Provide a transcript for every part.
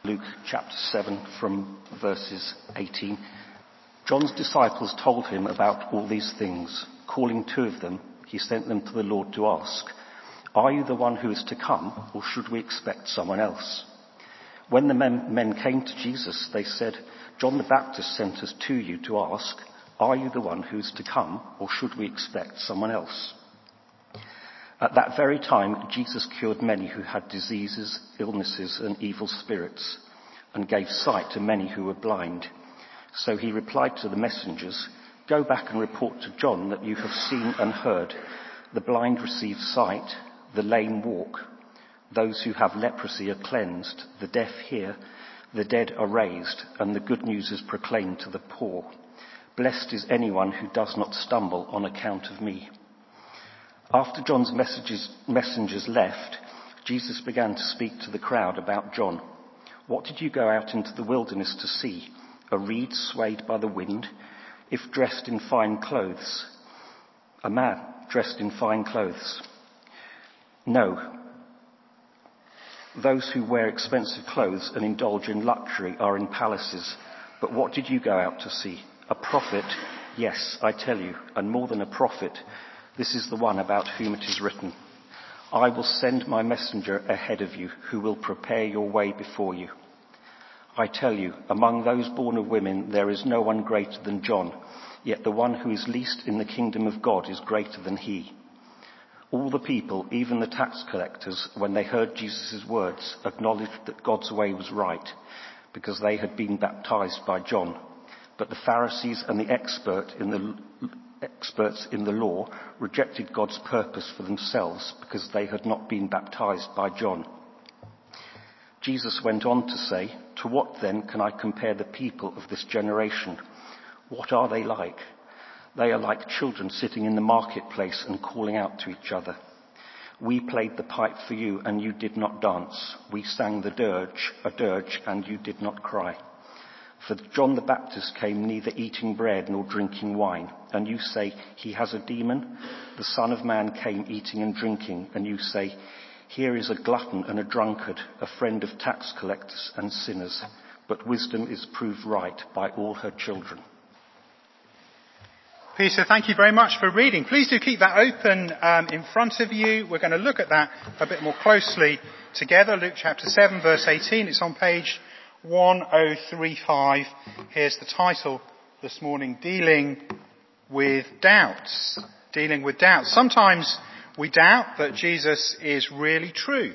Luke chapter 7 from verses 18. John's disciples told him about all these things. Calling two of them, he sent them to the Lord to ask, "Are you the one who is to come, or should we expect someone else?" When the men came to Jesus, they said, "John the Baptist sent us to you to ask, 'Are you the one who is to come, or should we expect someone else?'" At that very time, Jesus cured many who had diseases, illnesses, and evil spirits, and gave sight to many who were blind. So he replied to the messengers, "Go back and report to John that you have seen and heard. The blind receive sight, the lame walk, those who have leprosy are cleansed, the deaf hear, the dead are raised, and the good news is proclaimed to the poor. Blessed is anyone who does not stumble on account of me." After John's messengers left, Jesus began to speak to the crowd about John. "What did you go out into the wilderness to see? A reed swayed by the wind? If dressed in fine clothes? A man dressed in fine clothes? No. Those who wear expensive clothes and indulge in luxury are in palaces. But what did you go out to see? A prophet? Yes, I tell you, and more than a prophet. This is the one about whom it is written, 'I will send my messenger ahead of you, who will prepare your way before you.' I tell you, among those born of women, there is no one greater than John, yet the one who is least in the kingdom of God is greater than he." All the people, even the tax collectors, when they heard Jesus' words, acknowledged that God's way was right, because they had been baptized by John. But the Pharisees and the experts in the law rejected God's purpose for themselves, because they had not been baptized by John. Jesus went on to say, "To what then can I compare the people of this generation? What are they like? They are like children sitting in the marketplace and calling out to each other. 'We played the pipe for you, and you did not dance. We sang a dirge, and you did not cry.' For John the Baptist came neither eating bread nor drinking wine, and you say, 'He has a demon.' The Son of Man came eating and drinking, and you say, 'Here is a glutton and a drunkard, a friend of tax collectors and sinners.' But wisdom is proved right by all her children." Peter, thank you very much for reading. Please do keep that open in front of you. We're going to look at that a bit more closely together. Luke chapter 7, verse 18. It's on page 1035. Here's the title this morning: Dealing with Doubts. Dealing with doubts. Sometimes we doubt that Jesus is really true.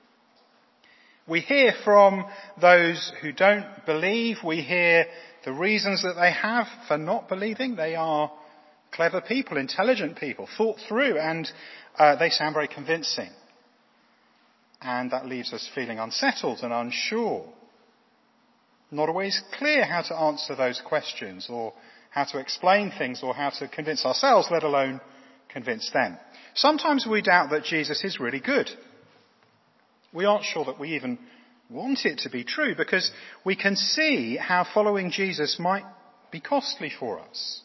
We hear from those who don't believe. We hear the reasons that they have for not believing. They are clever people, intelligent people, thought through, and they sound very convincing. And that leaves us feeling unsettled and unsure. Not always clear how to answer those questions, or how to explain things, or how to convince ourselves, let alone convince them. Sometimes we doubt that Jesus is really good. We aren't sure that we even want it to be true, because we can see how following Jesus might be costly for us,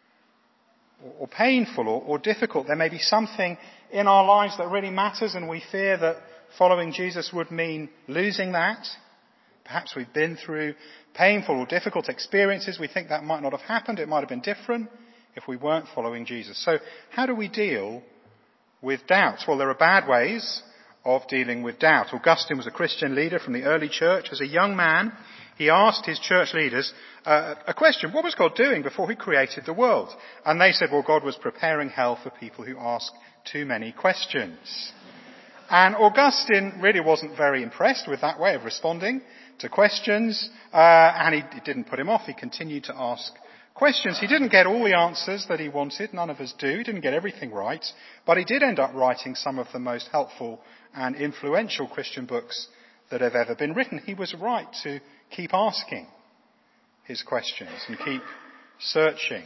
or painful, or difficult. There may be something in our lives that really matters, and we fear that following Jesus would mean losing that. Perhaps we've been through painful or difficult experiences. We think that might not have happened. It might have been different if we weren't following Jesus. So how do we deal with doubt? Well, there are bad ways of dealing with doubt. Augustine was a Christian leader from the early church. As a young man, he asked his church leaders a question: what was God doing before he created the world? And they said, well, God was preparing hell for people who ask too many questions. And Augustine really wasn't very impressed with that way of responding to questions, and it didn't put him off. He continued to ask questions. He didn't get all the answers that he wanted. None of us do. He didn't get everything right. But he did end up writing some of the most helpful and influential Christian books that have ever been written. He was right to keep asking his questions and keep searching.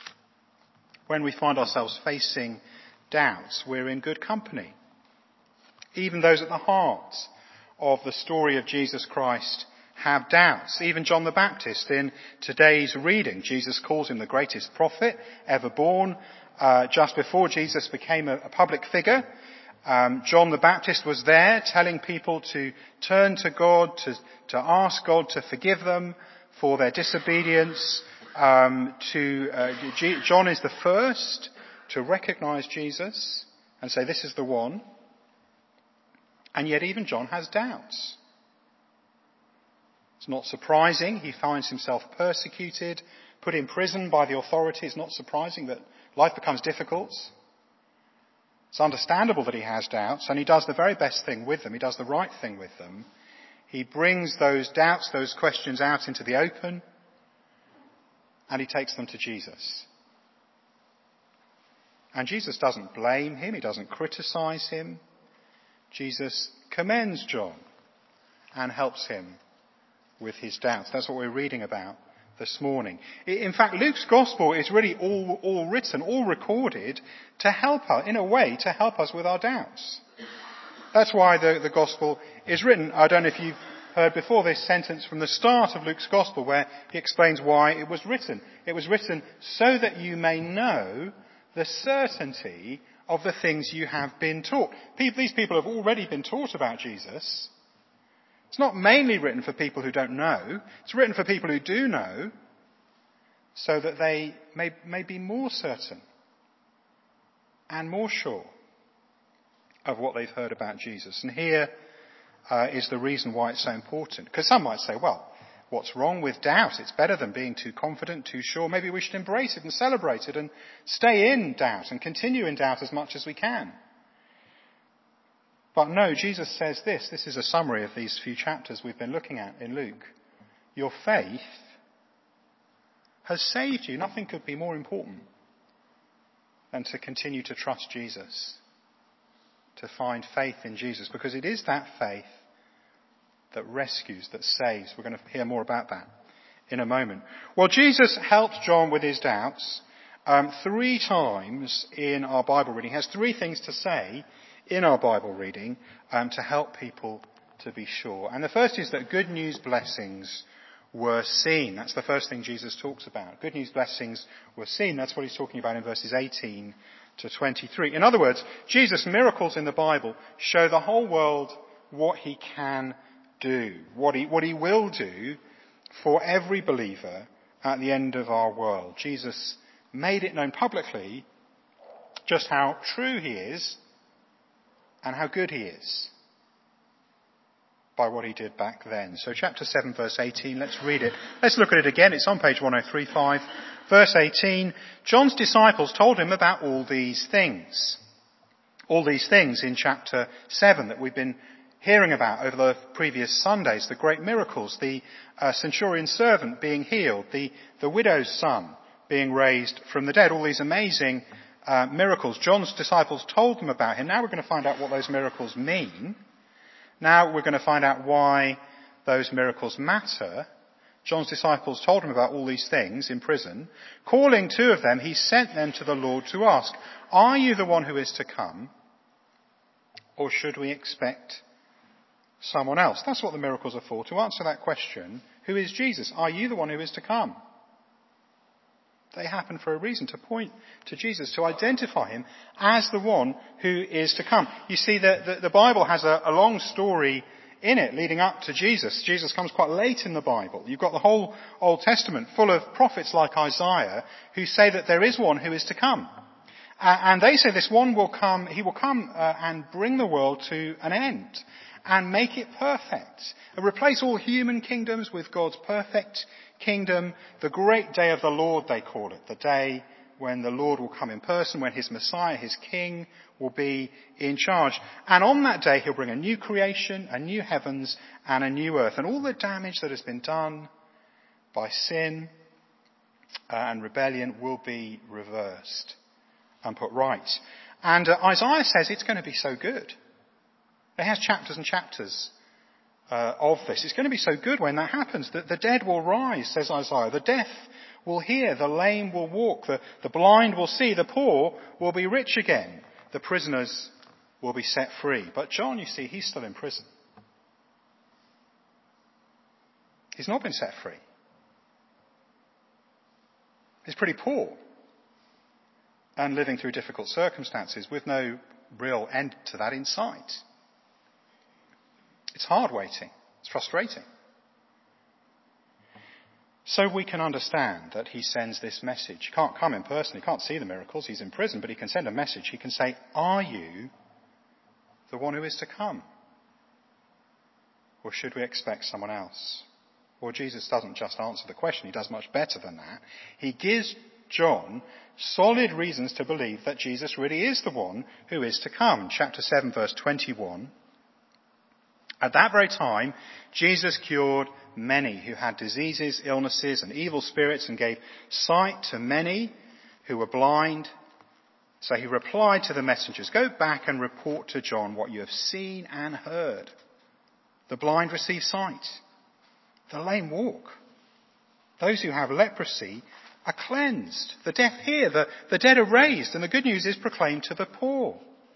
When we find ourselves facing doubts, we're in good company. Even those at the heart of the story of Jesus Christ have doubts. Even John the Baptist, in today's reading, Jesus calls him the greatest prophet ever born. Just before Jesus became a public figure, John the Baptist was there telling people to turn to God, to ask God to forgive them for their disobedience. John is the first to recognize Jesus and say, this is the one. And yet even John has doubts. It's not surprising. He finds himself persecuted, put in prison by the authorities. It's not surprising that life becomes difficult. It's understandable that he has doubts, and he does the very best thing with them. He does the right thing with them. He brings those doubts, those questions out into the open, and he takes them to Jesus. And Jesus doesn't blame him. He doesn't criticize him. Jesus commends John and helps him with his doubts. That's what we're reading about this morning. In fact, Luke's gospel is really all written, all recorded to help us, in a way, to help us with our doubts. That's why the gospel is written. I don't know if you've heard before this sentence from the start of Luke's gospel where he explains why it was written. It was written so that you may know the certainty of the things you have been taught. These people have already been taught about Jesus. It's not mainly written for people who don't know. It's written for people who do know so that they may be more certain and more sure of what they've heard about Jesus. And here is the reason why it's so important. Because some might say, well, what's wrong with doubt? It's better than being too confident, too sure. Maybe we should embrace it and celebrate it and stay in doubt and continue in doubt as much as we can. But no, Jesus says this. This is a summary of these few chapters we've been looking at in Luke. Your faith has saved you. Nothing could be more important than to continue to trust Jesus, to find faith in Jesus, because it is that faith that rescues, that saves. We're going to hear more about that in a moment. Well, Jesus helped John with his doubts 3 times in our Bible reading. He has 3 things to say in our Bible reading to help people to be sure. And the first is that good news blessings were seen. That's the first thing Jesus talks about. Good news blessings were seen. That's what he's talking about in verses 18 to 23. In other words, Jesus' miracles in the Bible show the whole world what he can do, what he will do for every believer at the end of our world. Jesus made it known publicly just how true he is and how good he is by what he did back then. So chapter 7, verse 18, let's read it. Let's look at it again. It's on page 1035. Verse 18, John's disciples told him about all these things. All these things in chapter 7 that we've been hearing about over the previous Sundays. The great miracles, the centurion servant being healed, the widow's son being raised from the dead. All these amazing miracles. John's disciples told them about him. Now we're going to find out what those miracles mean. Now we're going to find out why those miracles matter. John's disciples told him about all these things in prison. Calling 2 of them, he sent them to the Lord to ask, are you the one who is to come? Or should we expect someone else? That's what the miracles are for. To answer that question, who is Jesus? Are you the one who is to come? They happen for a reason, to point to Jesus, to identify him as the one who is to come. You see, the Bible has a long story in it leading up to Jesus. Jesus comes quite late in the Bible. You've got the whole Old Testament full of prophets like Isaiah who say that there is one who is to come. And they say this one will come, he will come and bring the world to an end and make it perfect. And replace all human kingdoms with God's perfect kingdom. The great day of the Lord, they call it. The day when the Lord will come in person, when his Messiah, his King, will be in charge. And on that day, he'll bring a new creation, a new heavens, and a new earth. And all the damage that has been done by sin and rebellion will be reversed and put right. And Isaiah says it's going to be so good. It has chapters and chapters of this. It's going to be so good when that happens. That the dead will rise, says Isaiah. The deaf will hear. The lame will walk. The blind will see. The poor will be rich again. The prisoners will be set free. But John, you see, he's still in prison. He's not been set free. He's pretty poor and living through difficult circumstances with no real end to that in sight. It's hard waiting. It's frustrating. So we can understand that he sends this message. He can't come in person. He can't see the miracles. He's in prison, but he can send a message. He can say, are you the one who is to come? Or should we expect someone else? Well, Jesus doesn't just answer the question. He does much better than that. He gives John solid reasons to believe that Jesus really is the one who is to come. Chapter 7, verse 21. At that very time, Jesus cured many who had diseases, illnesses, and evil spirits, and gave sight to many who were blind. So he replied to the messengers, go back and report to John what you have seen and heard. The blind receive sight. The lame walk. Those who have leprosy are cleansed. The deaf hear. The dead are raised. And the good news is proclaimed to the poor.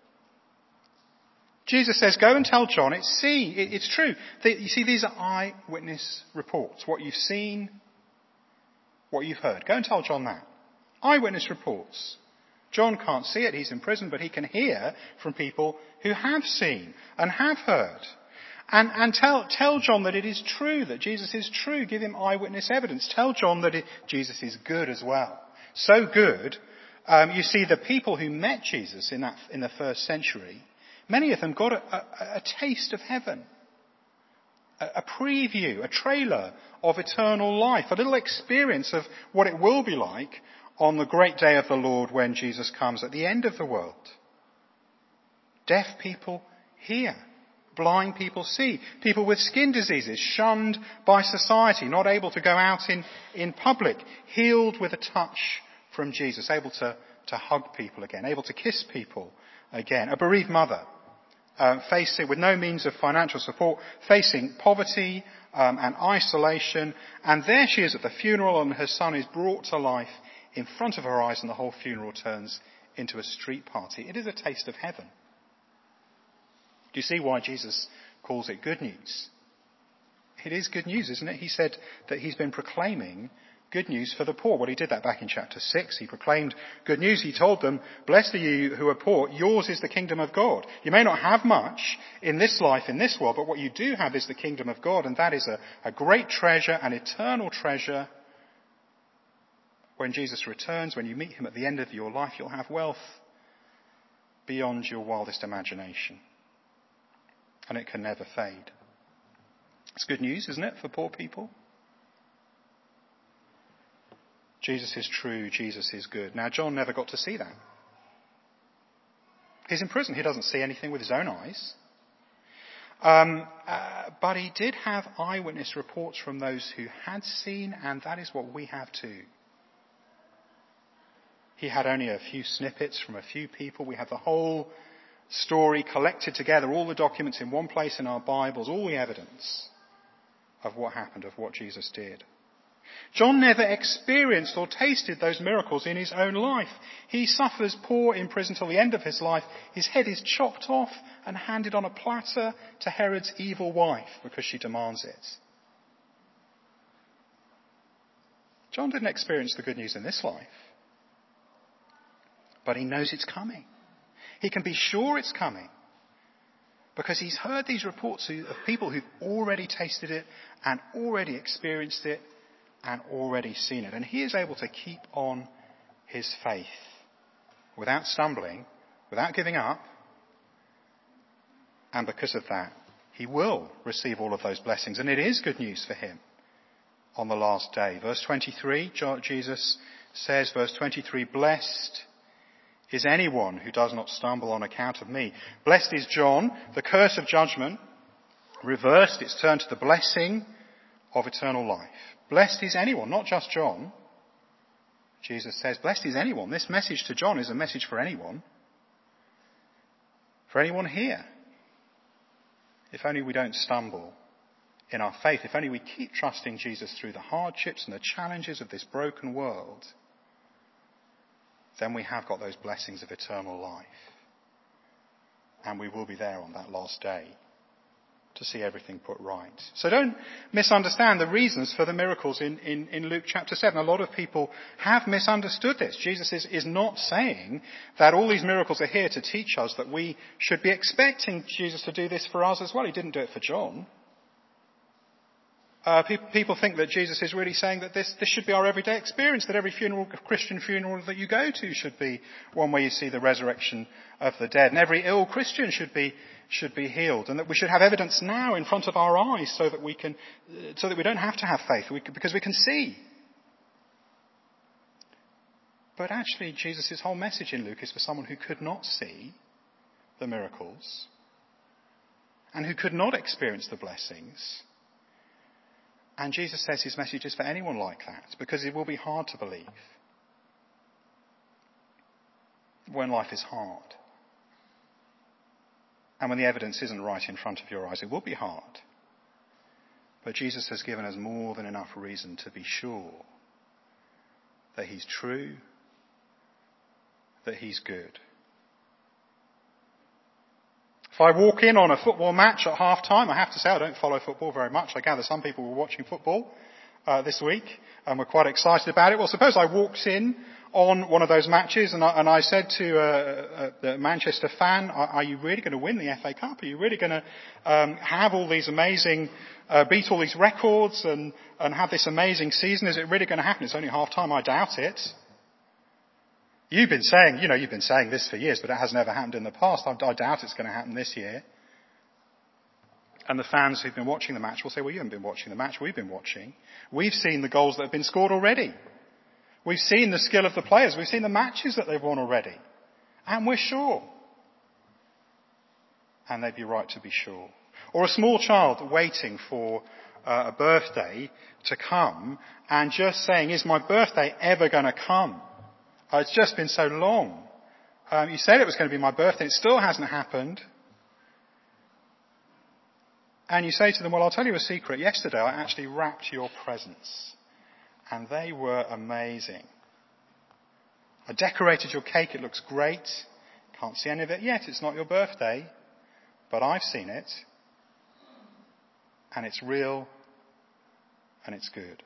Jesus says, go and tell John, it's true. You see, these are eyewitness reports. What you've seen, what you've heard. Go and tell John that. Eyewitness reports. John can't see it, he's in prison, but he can hear from people who have seen and have heard. And tell John that it is true, that Jesus is true. Give him eyewitness evidence. Tell John that Jesus is good as well. So good, you see, the people who met Jesus in the first century, many of them got a taste of heaven, a preview, a trailer of eternal life, a little experience of what it will be like on the great day of the Lord when Jesus comes at the end of the world. Deaf people hear, blind people see, people with skin diseases shunned by society, not able to go out in public, healed with a touch from Jesus, able to hug people again, able to kiss people again, a bereaved mother, facing with no means of financial support, facing poverty and isolation, and there she is at the funeral, and her son is brought to life in front of her eyes, and the whole funeral turns into a street party. It is a taste of heaven. Do you see why Jesus calls it good news? It is good news, isn't it? He said that he's been proclaiming good news for the poor. Well, he did that back in chapter 6. He proclaimed good news. He told them, blessed are you who are poor. Yours is the kingdom of God. You may not have much in this life, in this world, but what you do have is the kingdom of God. And that is a great treasure, an eternal treasure. When Jesus returns, when you meet him at the end of your life, you'll have wealth beyond your wildest imagination. And it can never fade. It's good news, isn't it, for poor people? Jesus is true, Jesus is good. Now, John never got to see that. He's in prison. He doesn't see anything with his own eyes. But he did have eyewitness reports from those who had seen, and that is what we have too. He had only a few snippets from a few people. We have the whole story collected together, all the documents in one place in our Bibles, all the evidence of what happened, of what Jesus did. John never experienced or tasted those miracles in his own life. He suffers poor in prison till the end of his life. His head is chopped off and handed on a platter to Herod's evil wife because she demands it. John didn't experience the good news in this life, but he knows it's coming. He can be sure it's coming because he's heard these reports of people who've already tasted it and already experienced it and already seen it. And he is able to keep on his faith without stumbling, without giving up. And because of that, he will receive all of those blessings. And it is good news for him on the last day. Verse 23, Jesus says, verse 23, blessed is anyone who does not stumble on account of me. Blessed is John, the curse of judgment reversed, it's turned to the blessing of eternal life. Blessed is anyone, not just John. Jesus says, blessed is anyone. This message to John is a message for anyone. For anyone here. If only we don't stumble in our faith, if only we keep trusting Jesus through the hardships and the challenges of this broken world, then we have got those blessings of eternal life. And we will be there on that last day. to see everything put right. So don't misunderstand the reasons for the miracles in Luke chapter 7. A lot of people have misunderstood this. Jesus is not saying that all these miracles are here to teach us that we should be expecting Jesus to do this for us as well. He didn't do it for John. People think that Jesus is really saying that this should be our everyday experience, that every Christian funeral that you go to should be one where you see the resurrection of the dead, and every ill Christian should be healed, and that we should have evidence now in front of our eyes so that we don't have to have faith, because we can see. But actually, Jesus' whole message in Luke is for someone who could not see the miracles and who could not experience the blessings. And Jesus says his message is for anyone like that, because it will be hard to believe when life is hard. And when the evidence isn't right in front of your eyes, it will be hard. But Jesus has given us more than enough reason to be sure that he's true, that he's good. If I walk in on a football match at half-time, I have to say I don't follow football very much. I gather some people were watching football this week and were quite excited about it. Well, suppose I walked in on one of those matches and I said to the Manchester fan, are you really going to win the FA Cup? Are you really going to have all these amazing, beat all these records and have this amazing season? Is it really going to happen? It's only half-time. I doubt it. You've been saying this for years, but it has never happened in the past. I doubt it's going to happen this year. And the fans who've been watching the match will say, well, you haven't been watching the match, we've been watching. We've seen the goals that have been scored already. We've seen the skill of the players. We've seen the matches that they've won already. And we're sure. And they'd be right to be sure. Or a small child waiting for a birthday to come and just saying, is my birthday ever going to come? It's just been so long. You said it was going to be my birthday. It still hasn't happened. And you say to them, well, I'll tell you a secret. Yesterday I actually wrapped your presents. And they were amazing. I decorated your cake. It looks great. Can't see any of it yet. It's not your birthday. But I've seen it. And it's real. And it's good.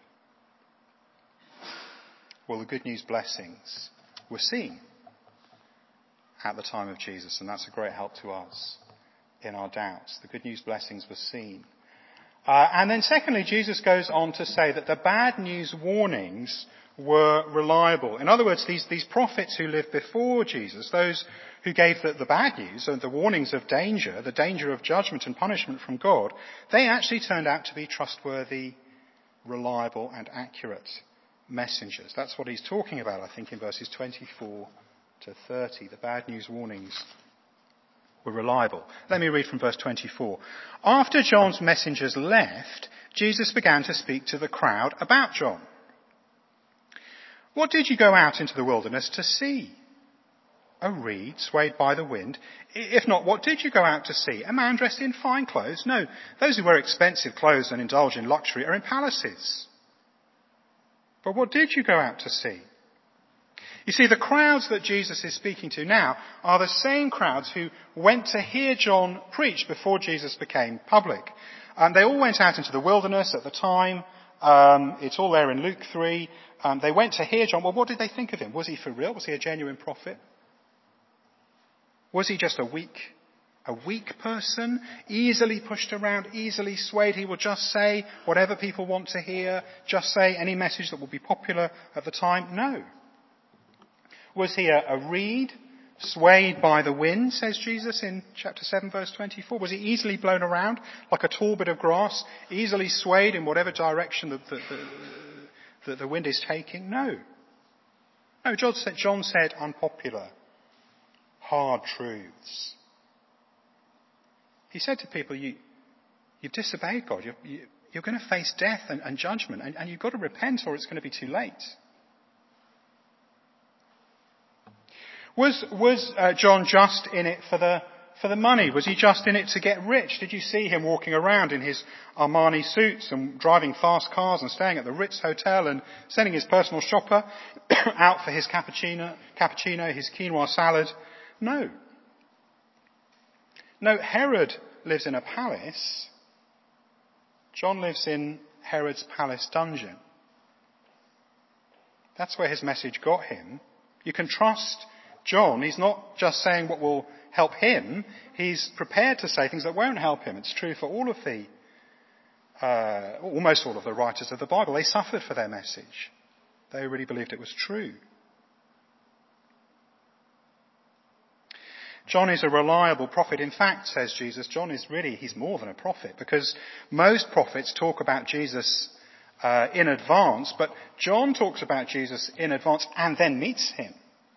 Well, the good news blessings were seen at the time of Jesus, and that's a great help to us in our doubts. The good news blessings were seen. And then secondly, Jesus goes on to say that the bad news warnings were reliable. In other words, these prophets who lived before Jesus, those who gave the bad news and the warnings of danger, the danger of judgment and punishment from God, they actually turned out to be trustworthy, reliable and accurate messengers. That's what he's talking about, I think, in verses 24 to 30. The bad news warnings were reliable. Let me read from verse 24. After John's messengers left, Jesus began to speak to the crowd about John. What did you go out into the wilderness to see? A reed swayed by the wind? If not, what did you go out to see? A man dressed in fine clothes? No, those who wear expensive clothes and indulge in luxury are in palaces. But what did you go out to see? You see, the crowds that Jesus is speaking to now are the same crowds who went to hear John preach before Jesus became public. They all went out into the wilderness at the time. It's all there in Luke 3. They went to hear John. Well, what did they think of him? Was he for real? Was he a genuine prophet? Was he just a weak person, easily pushed around, easily swayed? He will just say whatever people want to hear, just say any message that will be popular at the time? No. Was he a reed swayed by the wind, says Jesus in chapter 7, verse 24? Was he easily blown around like a tall bit of grass, easily swayed in whatever direction the wind is taking? No. No, John said unpopular, hard truths. He said to people, you've disobeyed God. You're going to face death and judgment, and you've got to repent or it's going to be too late. Was John just in it for the money? Was he just in it to get rich? Did you see him walking around in his Armani suits and driving fast cars and staying at the Ritz Hotel and sending his personal shopper out for his cappuccino, his quinoa salad? No. No, Herod lives in a palace, John lives in Herod's palace dungeon. That's where his message got him. You can trust John. He's not just saying what will help him. He's prepared to say things that won't help him. It's true for almost all of the writers of the Bible. They suffered for their message. They really believed it was true. John is a reliable prophet. In fact, says Jesus, he's more than a prophet, because most prophets talk about Jesus in advance, but John talks about Jesus in advance and then meets him.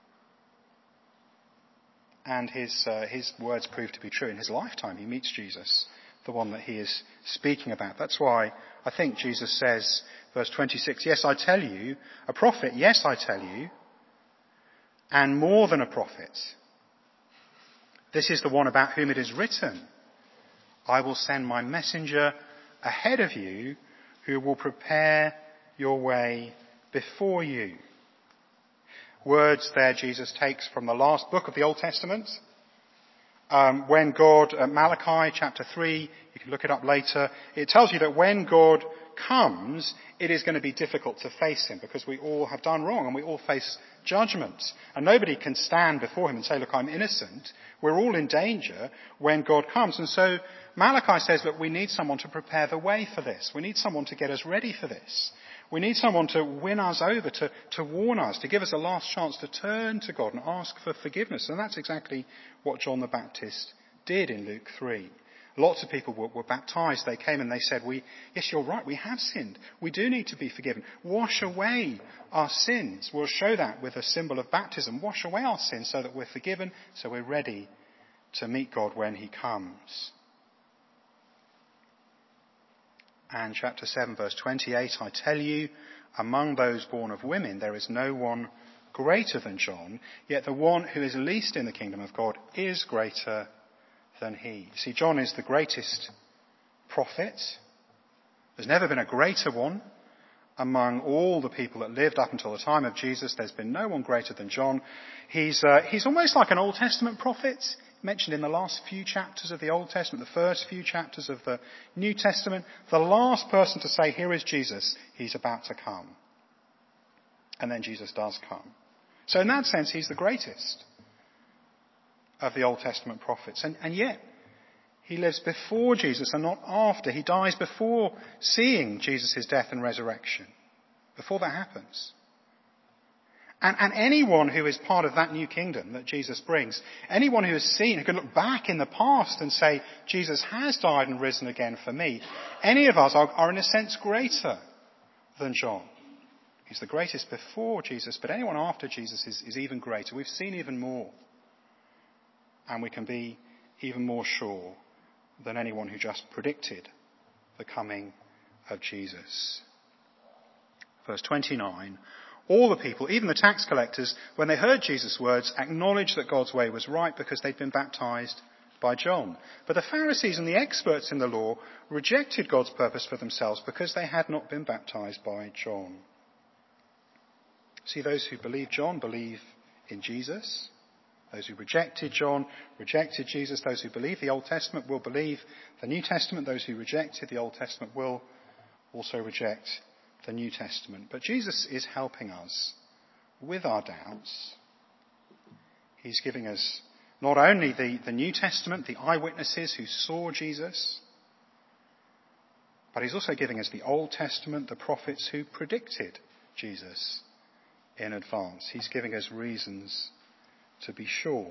And his words prove to be true. In his lifetime, he meets Jesus, the one that he is speaking about. That's why I think Jesus says, verse 26, yes, I tell you, a prophet, yes, I tell you, and more than a prophet. This is the one about whom it is written, I will send my messenger ahead of you who will prepare your way before you. Words there Jesus takes from the last book of the Old Testament. When God, Malachi chapter 3, you can look it up later, it tells you that when God comes, it is going to be difficult to face him because we all have done wrong and we all face judgment. And nobody can stand before him and say, look, I'm innocent. We're all in danger when God comes. And so Malachi says, look, we need someone to prepare the way for this. We need someone to get us ready for this. We need someone to win us over, to warn us, to give us a last chance to turn to God and ask for forgiveness. And that's exactly what John the Baptist did in Luke 3. Lots of people were baptized. They came and they said, yes, you're right, we have sinned. We do need to be forgiven. Wash away our sins. We'll show that with a symbol of baptism. Wash away our sins so that we're forgiven, so we're ready to meet God when he comes. And chapter 7, verse 28, I tell you, among those born of women, there is no one greater than John, yet the one who is least in the kingdom of God is greater than he. See, John is the greatest prophet. There's never been a greater one among all the people that lived up until the time of Jesus. There's been no one greater than John. He's almost like an Old Testament prophet, mentioned in the last few chapters of the Old Testament, the first few chapters of the New Testament. The last person to say, here is Jesus, he's about to come. And then Jesus does come. So in that sense, he's the greatest of the Old Testament prophets. And yet, he lives before Jesus and not after. He dies before seeing Jesus' death and resurrection. Before that happens. And anyone who is part of that new kingdom that Jesus brings, anyone who has seen, who can look back in the past and say, Jesus has died and risen again for me, any of us are in a sense greater than John. He's the greatest before Jesus, but anyone after Jesus is even greater. We've seen even more. And we can be even more sure than anyone who just predicted the coming of Jesus. Verse 29, all the people, even the tax collectors, when they heard Jesus' words, acknowledged that God's way was right because they'd been baptized by John. But the Pharisees and the experts in the law rejected God's purpose for themselves because they had not been baptized by John. See, those who believe John believe in Jesus. Those who rejected John rejected Jesus. Those who believe the Old Testament will believe the New Testament. Those who rejected the Old Testament will also reject the New Testament. But Jesus is helping us with our doubts. He's giving us not only the New Testament, the eyewitnesses who saw Jesus, but he's also giving us the Old Testament, the prophets who predicted Jesus in advance. He's giving us reasons to be sure.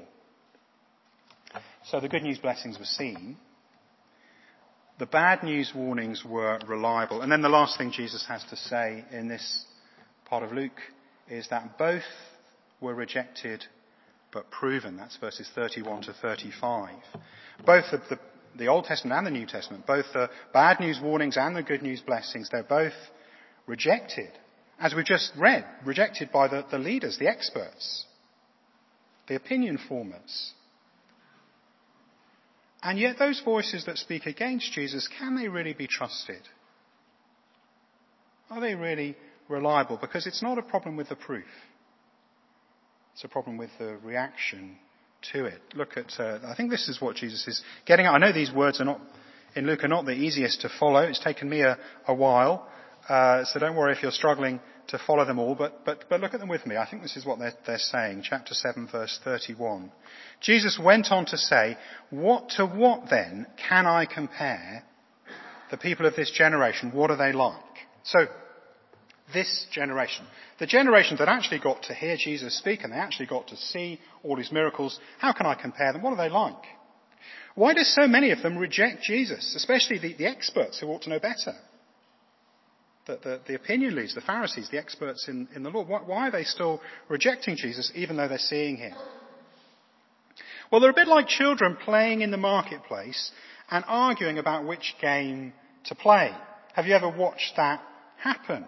So the good news blessings were seen. The bad news warnings were reliable. And then the last thing Jesus has to say in this part of Luke is that both were rejected but proven. That's verses 31 to 35. Both the Old Testament and the New Testament, both the bad news warnings and the good news blessings, they're both rejected. As we just read, rejected by the leaders, the experts, the opinion formers. And yet those voices that speak against Jesus, can they really be trusted? Are they really reliable? Because it's not a problem with the proof. It's a problem with the reaction to it. Look at, I think this is what Jesus is getting at. I know these words are not in Luke are not the easiest to follow. It's taken me a while, so don't worry if you're struggling to follow them all, but look at them with me. I think this is what they're saying. Chapter 7, verse 31. Jesus went on to say, what then can I compare the people of this generation? What are they like? So, this generation, the generation that actually got to hear Jesus speak and they actually got to see all his miracles, how can I compare them? What are they like? Why do so many of them reject Jesus, especially the experts who ought to know better? The opinion leaders, the Pharisees, the experts in the law. Why are they still rejecting Jesus even though they're seeing him? Well, they're a bit like children playing in the marketplace and arguing about which game to play. Have you ever watched that happen?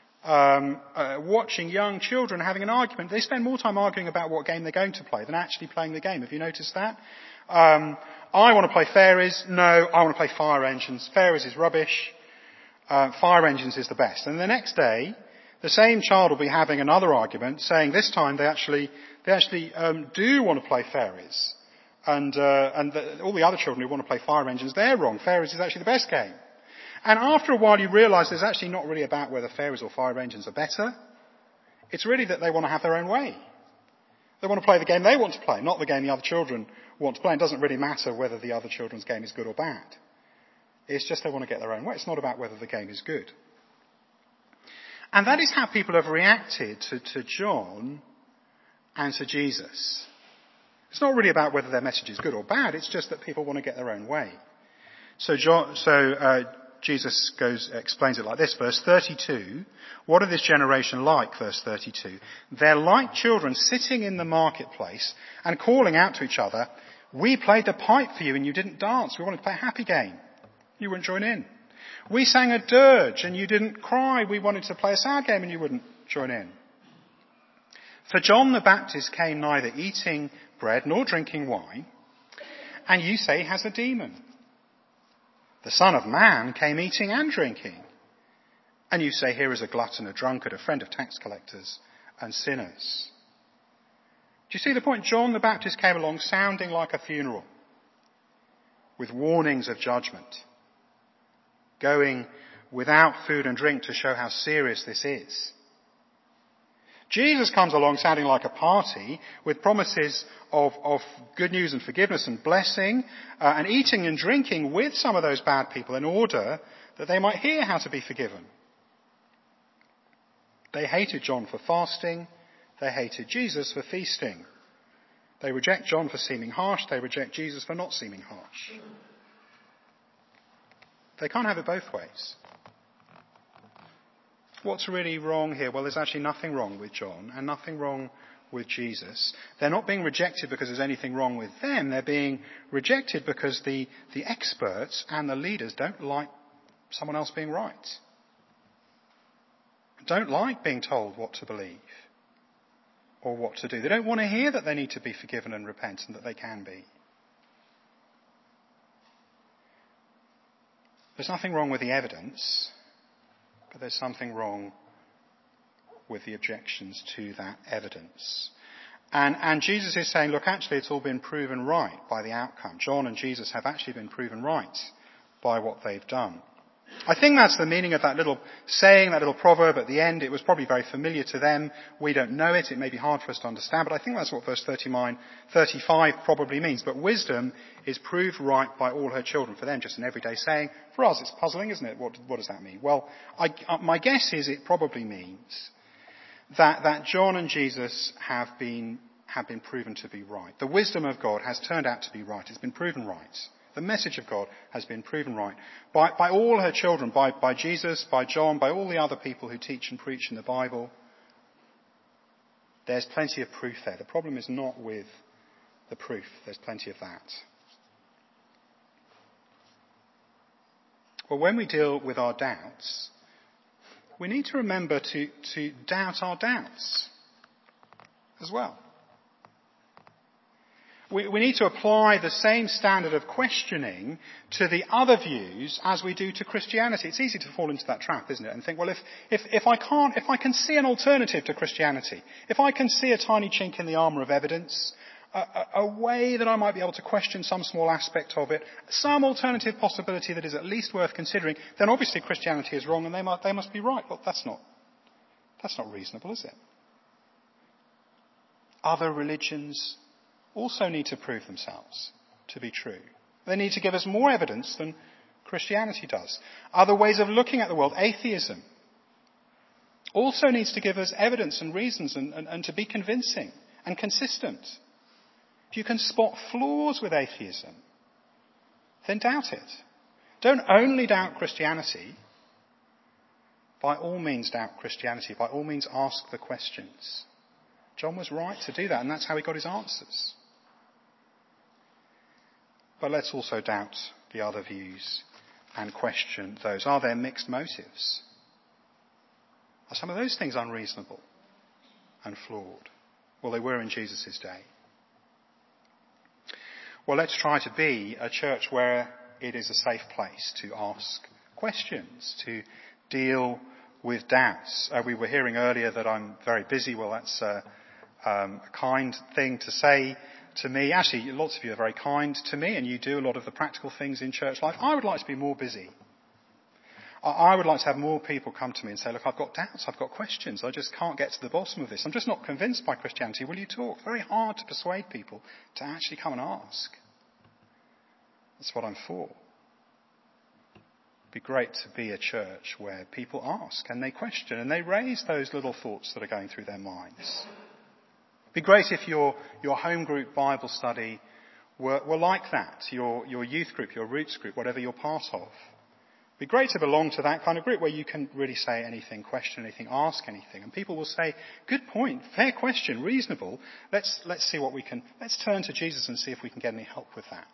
Watching young children having an argument. They spend more time arguing about what game they're going to play than actually playing the game. Have you noticed that? I want to play fairies. No, I want to play fire engines. Fairies is rubbish. Fire engines is the best. And the next day, the same child will be having another argument, saying this time they actually do want to play fairies, and all the other children who want to play fire engines, they're wrong. Fairies is actually the best game. And after a while, you realise it's actually not really about whether fairies or fire engines are better. It's really that they want to have their own way. They want to play the game they want to play, not the game the other children want to play. It doesn't really matter whether the other children's game is good or bad. It's just they want to get their own way. It's not about whether the game is good. And that is how people have reacted to John and to Jesus. It's not really about whether their message is good or bad. It's just that people want to get their own way. So Jesus explains it like this, verse 32. What are this generation like? Verse 32. They're like children sitting in the marketplace and calling out to each other, we played the pipe for you and you didn't dance. We wanted to play a happy game. You wouldn't join in. We sang a dirge and you didn't cry. We wanted to play a sad game and you wouldn't join in. For John the Baptist came neither eating bread nor drinking wine, and you say he has a demon. The Son of Man came eating and drinking, and you say here is a glutton, a drunkard, a friend of tax collectors and sinners. Do you see the point? John the Baptist came along sounding like a funeral, with warnings of judgment, going without food and drink to show how serious this is. Jesus comes along sounding like a party with promises of good news and forgiveness and blessing, and eating and drinking with some of those bad people in order that they might hear how to be forgiven. They hated John for fasting. They hated Jesus for feasting. They reject John for seeming harsh. They reject Jesus for not seeming harsh. They can't have it both ways. What's really wrong here? Well, there's actually nothing wrong with John and nothing wrong with Jesus. They're not being rejected because there's anything wrong with them. They're being rejected because the experts and the leaders don't like someone else being right. Don't like being told what to believe or what to do. They don't want to hear that they need to be forgiven and repent and that they can be. There's nothing wrong with the evidence, but there's something wrong with the objections to that evidence. And Jesus is saying, look, actually it's all been proven right by the outcome. John and Jesus have actually been proven right by what they've done. I think that's the meaning of that little saying, that little proverb at the end. It was probably very familiar to them. We don't know it. It may be hard for us to understand, but I think that's what verse 35 probably means. But wisdom is proved right by all her children. For them, just an everyday saying. For us, it's puzzling, isn't it? What does that mean? Well, my guess is it probably means that John and Jesus have been proven to be right. The wisdom of God has turned out to be right. It's been proven right. The message of God has been proven right by all her children, by Jesus, by John, by all the other people who teach and preach in the Bible. There's plenty of proof there. The problem is not with the proof. There's plenty of that. Well, when we deal with our doubts, we need to remember to doubt our doubts as well. We need to apply the same standard of questioning to the other views as we do to Christianity. It's easy to fall into that trap, isn't it? And think, well, if I can see an alternative to Christianity, if I can see a tiny chink in the armour of evidence, a way that I might be able to question some small aspect of it, some alternative possibility that is at least worth considering, then obviously Christianity is wrong and they must be right. Well, that's not reasonable, is it? Other religions also need to prove themselves to be true. They need to give us more evidence than Christianity does. Other ways of looking at the world, atheism, also needs to give us evidence and reasons and to be convincing and consistent. If you can spot flaws with atheism, then doubt it. Don't only doubt Christianity. By all means doubt Christianity. By all means ask the questions. John was right to do that, and that's how he got his answers. But let's also doubt the other views and question those. Are there mixed motives? Are some of those things unreasonable and flawed? Well, they were in Jesus' day. Well, let's try to be a church where it is a safe place to ask questions, to deal with doubts. We were hearing earlier that I'm very busy. Well, that's a kind thing to say to me. Actually, lots of you are very kind to me and you do a lot of the practical things in church life. I would like to be more busy. I would like to have more people come to me and say, look, I've got doubts, I've got questions, I just can't get to the bottom of this. I'm just not convinced by Christianity. Will you talk? Very hard to persuade people to actually come and ask. That's what I'm for. It'd be great to be a church where people ask and they question and they raise those little thoughts that are going through their minds. It'd be great if your home group Bible study were like that, your youth group, your roots group, whatever you're part of. It'd be great to belong to that kind of group where you can really say anything, question anything, ask anything. And people will say, good point, fair question, reasonable. Let's see what we can, let's turn to Jesus and see if we can get any help with that.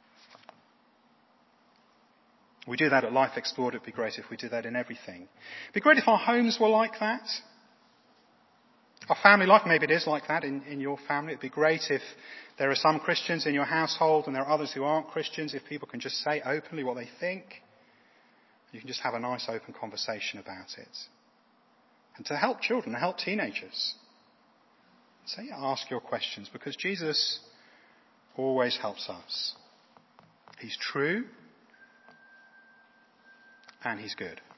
We do that at Life Explored. It'd be great if we did that in everything. It'd be great if our homes were like that. Our family life, maybe it is like that in your family. It'd be great if there are some Christians in your household and there are others who aren't Christians, if people can just say openly what they think. You can just have a nice open conversation about it. And to help children, to help teenagers. So ask your questions because Jesus always helps us. He's true and he's good.